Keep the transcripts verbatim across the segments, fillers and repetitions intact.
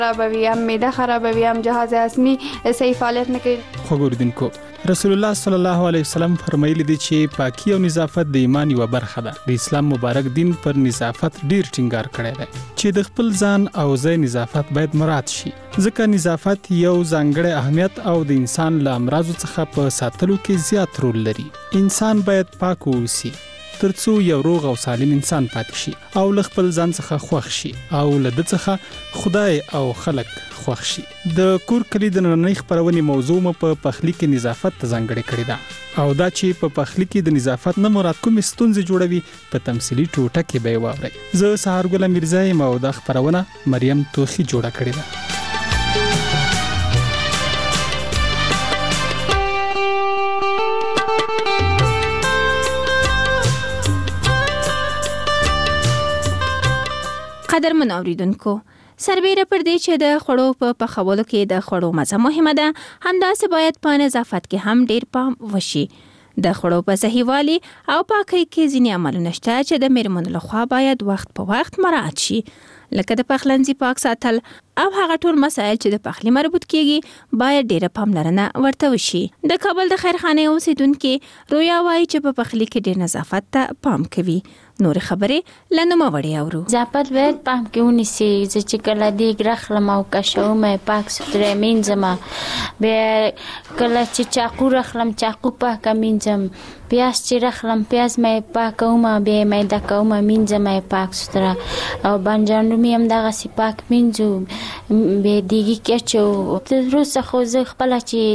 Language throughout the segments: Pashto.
خرابوي، هم معده خرابوي، هم جهاز هضمي صحیح فعالیت نه کوي. خو ګوردونکو رسول الله صلی الله علیه وسلم فرمایلی دی چې پاکي او نظافت د ایمان یوه برخه ده. د اسلام مبارک دین پر نظافت ډیر ټینګار کړی دی چې د خپل ځان او ځای نظافت باید مراعات شي، ځکه نظافت یو ځانګړی اهمیت او د انسان له امراضو څخه په ساتلو کې زیات رول لري. انسان باید پاک اوسي ترڅو یو روغ او سالم انسان پاتې شي او له خپل ځان څخه خوښ شي او له د څخه خدای او خلک خوښ شي. د کور کلی د نننۍ خپرونې موضوع مو په پخلی کې نظافت ته ځانګړې کړې ده او دا چې په پخلی کې د نظافت نه مراد کومې ستونزې جوړوي په تمثیلي ټوټه کې به یې واورئ. زه سهارګل میرزا یم او دا خپرونه مریم توخی جوړه کړې ده. قدرمن اوریدونکو، سربیره پر دې چې د خوړو په پخولو کې د خوړو مزه مهمه ده، همداسې باید په نظافت کې هم ډیر پام وشي. د خوړو په صحیح والي او پاکۍ کې ځینې عملونه شته چې د میرمنو لخوا باید وخت په وخت مراعات شي، لکه د پخلنځي پاک ساتل او هغه ټول مسایل چې د پخلي مربوط کیږي باید ډیره پاملرنه ورته وشي. د کابل د خیرخانه اوسیدونکو رویا وایي چې په پخلي کې ډیر نظافت ته پام کوي. نور خبرې لنوم وړي اورو. نظافت باید پام کې ونیسي، چې کله دیګ راخلم او کشوم پاک ستره مینځم، بیا کله چې چاقو راخلم چاقو پاک مینځم، پیاز چې راخلم پیاز مې پاکوم، بیا مې د کوم مینځم پاک ستره او بانجان مې هم دغه سی پاک مینځو، به دیګي کېچو. تر اوسه خو زه خپل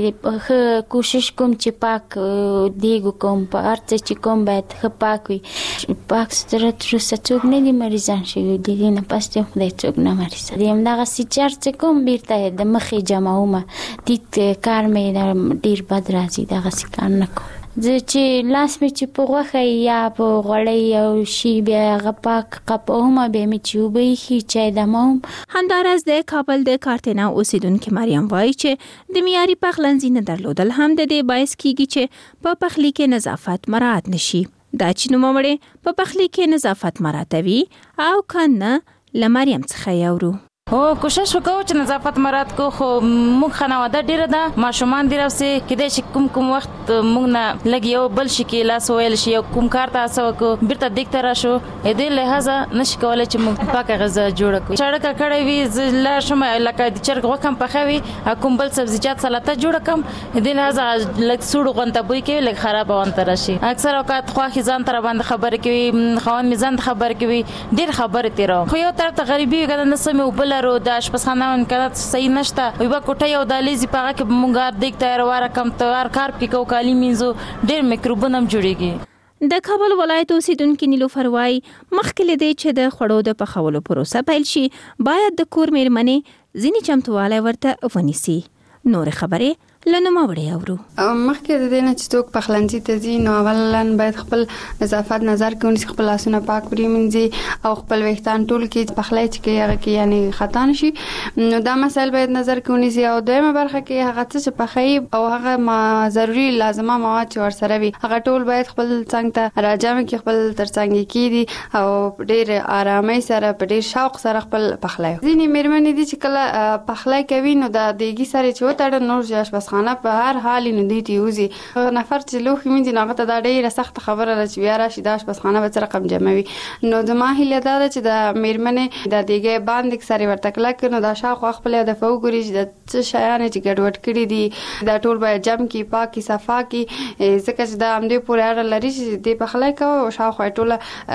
چې کوشش کوم چې پاک دیګ کوم، په ارته چې کوم باید ښه پاک وي. پاک ستره تر اوسه څوک نه دي مریضان شوي، د دې نه پس ته خدای څوک نه مریض دي. همدغه سی چار چې کوم بیرته د مخې جمعومه تیت کار مې ډیر بد راځي، دغه سی کار نه کوم. زه چې لاس مې چې په غوښه یا په غوړی او شي بیا هغه پاک قپوم، بیا مې چې اوبه ایښي چای دموم. همداراز د کابل د کارتینا اوسیدونکې مریم وایي چې د معیاري پخلنځي نه درلودل هم د دې باعث کیږي چې په پخلي کې نظافت مراعات نشي. دا چې نوموړې په پخلي کې نظافت مراعاتوي او کنه له مریم څخه یورو. او کوشش وکاو چې نظافت مراعات کو، خو موږ خنواده ډیره ده، ماشومان دی راوسي کېدای شي کوم کوم وخت موږ نه لګ یو بل شي کې لاس ویل شي او کوم کار تاسو کو بیرته دیکته راشو، دې لهدا نشي کولای چې موږ پاکه غذا جوړ کړو. چړکه کړې وي لا شمه لکه د چرګ وکم پخوي کوم بل سبزیجات سلاته جوړ کم، دې لهدا لک سوړ غونته بوي کې لک خراب وانت راشي. اکثر اوقات خو ځان تر باندې خبر کوي، خوان میزان خبر کوي، ډیر خبر تیرو. خو یو طرف ته غریبي وګړه نسمه وبل رو د اشپزخانه انکارات صحیح نشته، وي با کوټه یو د لیزي پاغه کې مونږ دیک تیار واره کم تیار کار کې کو کالی مینځو ډېر میکروبونه جوړيږي. د کابل ولایت اوسیدونکو نیلوفر وایي مخکې لدی چې د خوړو د پخولو پروسه پیل شي باید د کور میرمنې ځینې چمتووالی ورته ونیسي. نور خبرې لنوم وړي اورو. مخکې د دې نه چې څوک پخلنځي ته ځي نو اولا باید خپل نظافت نظر کې ونیسي، خپل لاسونه پاک پرېمنځي او خپل ویښتان ټول کې پخلی چې کوي هغه کې یعنی خطا نشي، نو دا مسایل باید نظر کې ونیسي. او دویمه برخه کې هغه څه چې پخوي او هغه ما ضروري لازمه مواد چې ورسره وي هغه ټول باید خپل څنګ ته راجم کې خپل ترڅنګ کېږي او ډېر آرامۍ سره په ډېر شوق سره خپل پخلی. ځینې میرمنې دي چې کله پخلی کوي نو د دیګي سره چې وتړي نور چې اشپزخانه په هر حال نه دی تیوزي نفر چې لوخي مين دي نو ته دا ډیره سخت خبره ده چې بیا راشي داش بس خانه به څه رقم جمعوي. نو د ماهله دا چې د میرمنې د دیګه باندې سره ورته کله کنه دا شاخ خپل د فوګوري د څه شیان چې ګډوډ کړي دي دا ټول به جمع کی پاکي صفا کی ځکه چې دا امدې پورې اړه لري چې د پخلای کو او شاخ ټول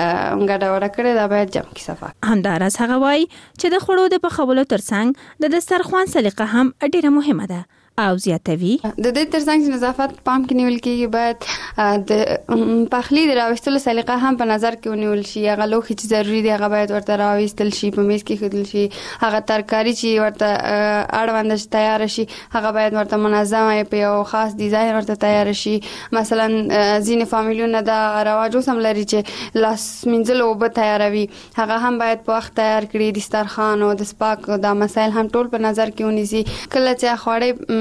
ګډوډ کړي دا باید جمع کی صفا. همدارس هغه وای چې د خړو د پخولو ترڅنګ د دسترخوان سلیقه هم ډیره مهمه ده او زیاتوي. د دې ترڅنګ چې نظافت پام کې نیول کېږي باید د پخلی د راوستلو سلیقه هم په نظر کې ونیول شي. هغه لوښي چې ضروري دي هغه باید ورته راوستل شي، په میز کې ایښودل شي. هغه ترکاري چې ورته اړوند تیار شي هغه باید ورته منظمه په یو خاص ډیزاین ورته تیار شي. مثلا ځینې فامیلونه دا رواج اوس هم لري چې لاس مینځل اوبه تیاروي، هغه هم باید په وخت تیار کړي. دسترخوان او د سپاک دا مسایل هم ټول په نظر کې ونیسي. کله چې خواړه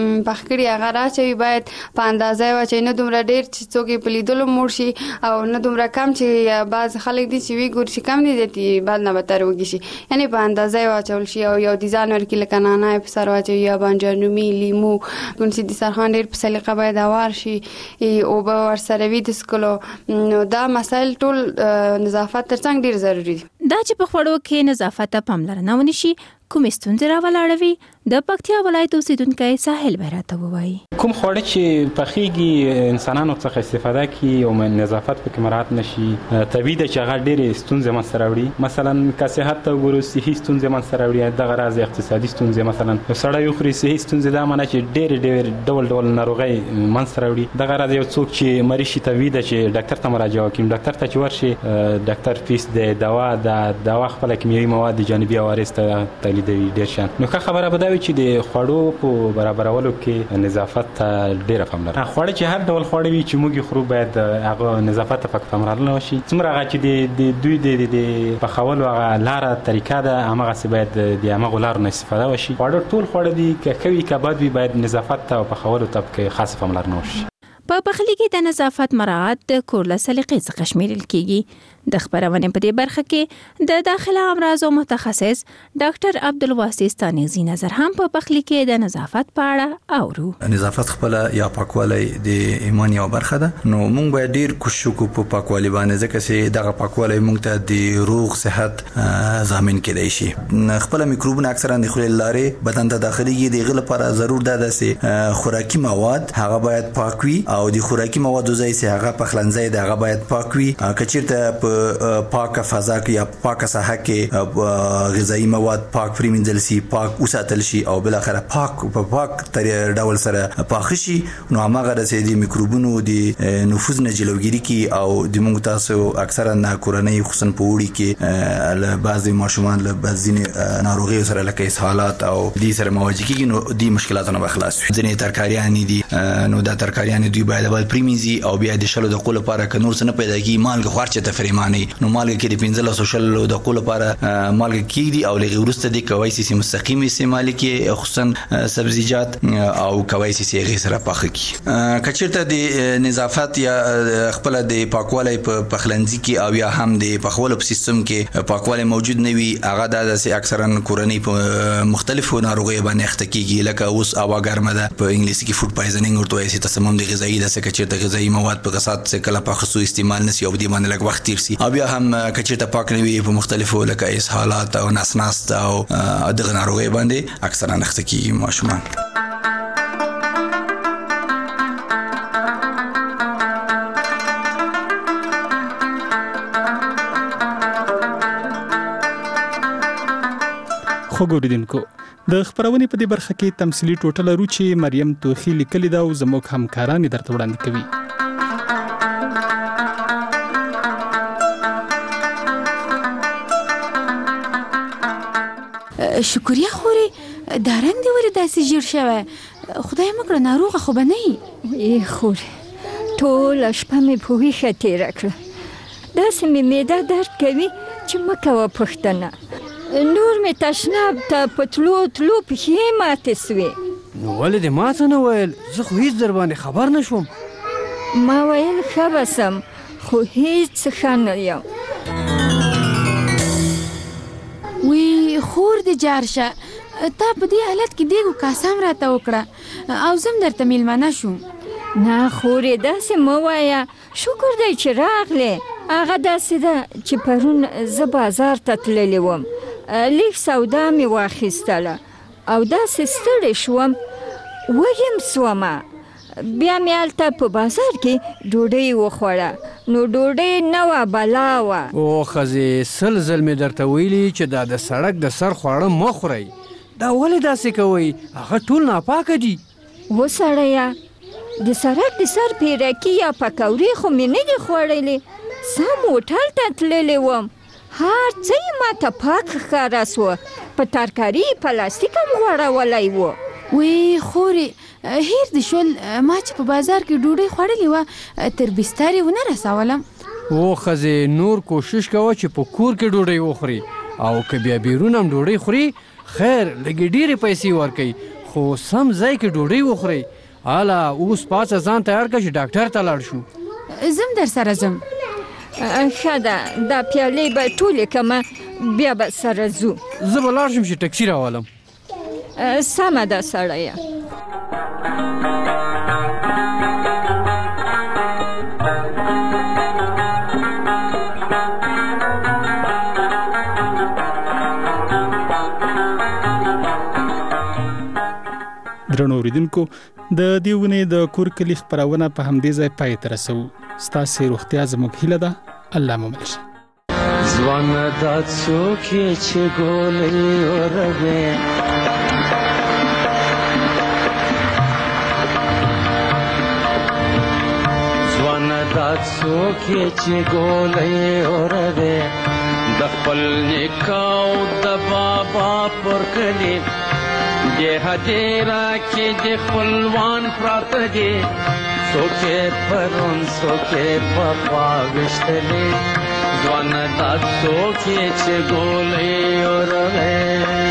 پخکړی هغه راچوي باید په اندازه واچي، نه دومره ډیر چې څوک په لیدلو مړ شي او نه دومره کم چې بعض خلک دي چې وی ګور چې کم دي دي بعد نه بتر وږي شي، یعنی په اندازه واچول شي او یو ډیزاین ورکړي لکه نعناع په سر واچوي یا بانجانومي لیمو کوم چې د سرخان ډیر په سلیقه باید اوار شي او به ور سره وي د سکلو. نو دا مسائل ټول نظافت ترڅنګ ډیر ضروری دي. دا چې په خوړو کې نظافت ته پاملرنه ونشي کوم ستونزې راولاړوي؟ د پکتیا ولایت اوسیدونکی ساحل بیراته ووایي. کوم خواړه چې پخېږي انسانانو څخه استفاده کوي او نظافت پکې مراعات نشي، طبیعي ده چې هغه ډېرې ستونزې منځته راوړي. مثلا که صحت ته وګورو صحي ستونزې منځته راوړي، دغه راز اقتصادي ستونزې. مثلا سړی وخوري صحي ستونزې، دا معنی چې ډېرې ډېرې ډول ډول ناروغۍ منځته راوړي. دغه راز یو څوک چې مریض شي طبیعي ده چې ډاکټر ته مراجعه وکړي. ډاکټر ته چې ورشي ډاکټر فیس د دوا د دوا خپله کیمیاوي مواد جانبي عوارض ته تولیدوي ډېر شان. نو ښه خبره به دا وي چې د خوړو په برابرولو کې نظافت ته ډېره پاملرنه. خواړه چې هر ډول خواړه وي چې موږ یې خورو باید هغه نظافت ته پکې پاملرنه وشي. څومره هغه چې د دوی د پخولو هغه لاره طریقه ده هماغسې باید د همغو لارو نه استفاده وشي. خواړه ټول خواړه دي که ښه وي که بد وي باید نظافت ته او پخولو ته پکې خاصه پاملرنه وشي. په پخلي کې د نظافت مراعات د کور له سلیقې څخه شمیرل کیږي. د خبرونې په دې برخه کې د داخله امراضو متخصص ډاکټر عبدالواسي ستانیزي نظر هم په پخلي کې د نظافت په اړه اورو. نظافت خپل یا پاکوالی د ایمان یو برخه ده، نو موږ باید ډیر کوشش وکړو په پاکوالی باندې، ځکه چې دغه پاکوالی موږ ته د روغ صحت ضامن کېدای شي. خپل میکروبونه اکثرا د خولې لارې بدن ته داخليږي، د هغې لپاره ضرور ده چې خوراکي مواد هغه باید پاک وي او د خوراکي موادو ځای چې هغه پخلنځی دی هغه باید پاک وي. که چېرته په پاکه فضا کې یا پاکه ساحه کې غذایی مواد پاک پرېمنځل شي، پاک وساتل شي او بل اخره پاک په پاک ډول سره پاخه شي، نو هماغه د میکروبونو د نفوذ نه جلوګیري کوي او د موږ تاسو اکثرا کورنۍ خصوصا په وړي کې له بعضې ماشومان له ځینې ناروغیو سره لکه اسهالات او دې سره مواجه کېږي، نو دې مشکلاتو نه به خلاص وي. ځینې ترکاریانې دي، نو دا ترکاریانې دوی باید اول پرېمنځي او بیا د شلو دقیقو لپاره که نور څه نه پیدا کېږي مالګه خو هر چېرته فرېمانوي، نو مالګه کې د پنځلسو شلو دقیقو لپاره مالګه کېږدي او له هغې وروسته دې کولی شي چې مستقیم استعمال کړي، خصوصا سبزیجات او کولی شي چې هغې سره پاخه کړي. که چېرته د نظافت یا خپله د پاکوالی په پخلنځي کې او یا هم د پخولو په سیستم کې پاکوالی موجود نه وي، هغه دا ده چې اکثرا کورنۍ په مختلفو ناروغیو باندې اخته کېږي، لکه اوس هوا ګرمه ده، په انګلیسي کې فوډ پایزنینګ ورته وایي چې تسمم د غذایي ده، څه که چېرته غذایي مواد په غسات څه کله پاخه سو استعمال نه شي او دې باندې لږ وخت تېر شي، او بیا هم که چېرته پاک نه وي په مختلفو لکه اسهالات او نس ناست او دغه ناروغیو باندې اکثرا اخته کېږي ماشومان. خو ګوریدونکو د خبرونې په دې برخه کې تمثيلي ټوټه لرو چې مریم توخی لیکلې ده او زموږ همکاران درته وړاندې کوي. شکریا خوري دا رنګ دی ولې داسې ژیړ شوی؟ خدای مکړه ناروغه خو به نه یې؟ ای خوري ټوله شپه مې په ویښه تېره کړه، داسې مې معده درد کوي چې مه کوه پوښتنه. نور مې تشناب ته په تلو تلو پښې ماتې سوې. نو ولې دې ما ته نه ویل؟ زه خو هېڅ در باندې خبر نه شوم. ما ویل ښه به سم خو هېڅ ښه نه یم. وی خور دې جار شه، تا په دې حالت کې دیګو کاسه هم راته وکړه او زه هم درته میلمانه شوم. نه خورې داسې مه وایه، شکر دی چې راغلې. هغه داسې ده چې پرون زه بازار ته تللی وم، لیک سودا مې واخیستله او داسې ستړې شوم وږم سومه، بیا مې هلته په بازار کې ډوډۍ وخوړه، نو ډوډۍ نه وه بلا وه. او ښځې سل ځل مې درته ویلي چې دا د سړک د سر خواړه مه خورئ، دا ولې داسې کوئ؟ هغه ټول ناپاکه دي. و سړیه د سړک د سر پیرکي یا پکورې خو مې نه دي خوړلې، سم هوټل ته تللی وم، هر څه یې ما ته پاک ښکاره سوه، په ترکاري پلاستیک هم غوړولی و. وی خورې هیر دې شول ما چې په بازار کې ډوډۍ خوړلې وه تر بستر یې ونه رسولم. او ښځې نور کوشش کوه چې په کور کې ډوډۍ وخوري، او که بیا بیرون هم ډوډۍ خوري خیر لږې ډېرې پیسې ورکوي، خو سم ځای کې ډوډۍ وخورئ. اله اوس پاڅه ځان تیار کړه چې ډاکټر ته لاړ شو. زم در سره ځم. ښه ده دا پیالې به ټولې کمه بیا به سره ځو. زه به لاړ شم چې ټکسي راولم. سمه ده سړیه. درنو اوریدونکو د دې ونې د کور کلي خپرونه په همدې ځای پای ته رسوو. ستاسې روغتیا زموږ هیله ده. الله مو مل شه. ځوانه دا څوک یې چې ګولۍ اوروې ځوانه دا څوک یې چې ګولۍ اوروې د خپل نیکه او د بابا پر کلي دې هدیره کې د خپلوان پراته دي څوک یې پرون څوک یې پخوا ویشتلي ځوانه دا څوک یې چې ګولۍ اوروې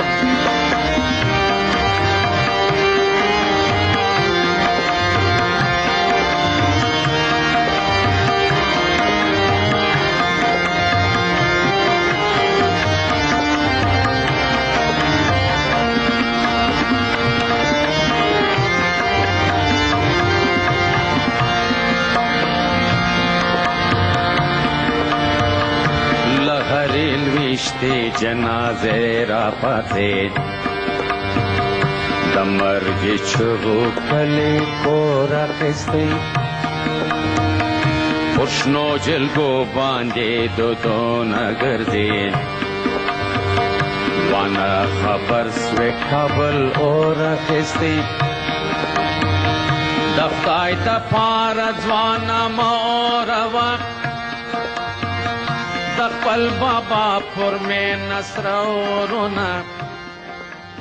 ویشتی جنازې را پاتې د مرګ چغو کلي پور اخیستی پر شنو جلګو باندې دودونه ګرځي وانه خبر سوې کابل اور اخیستی د خدای دپاره ځوانه مه اوروه د خپل بابا پر مې نسرورونه